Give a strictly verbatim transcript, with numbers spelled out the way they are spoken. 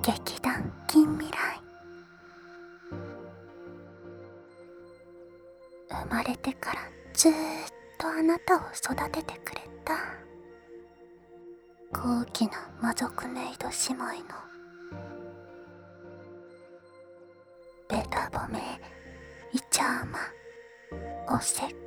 劇団近未来。生まれてからずーっとあなたを育ててくれた高貴な魔族メイド姉妹のべた褒めいちゃあまおせっ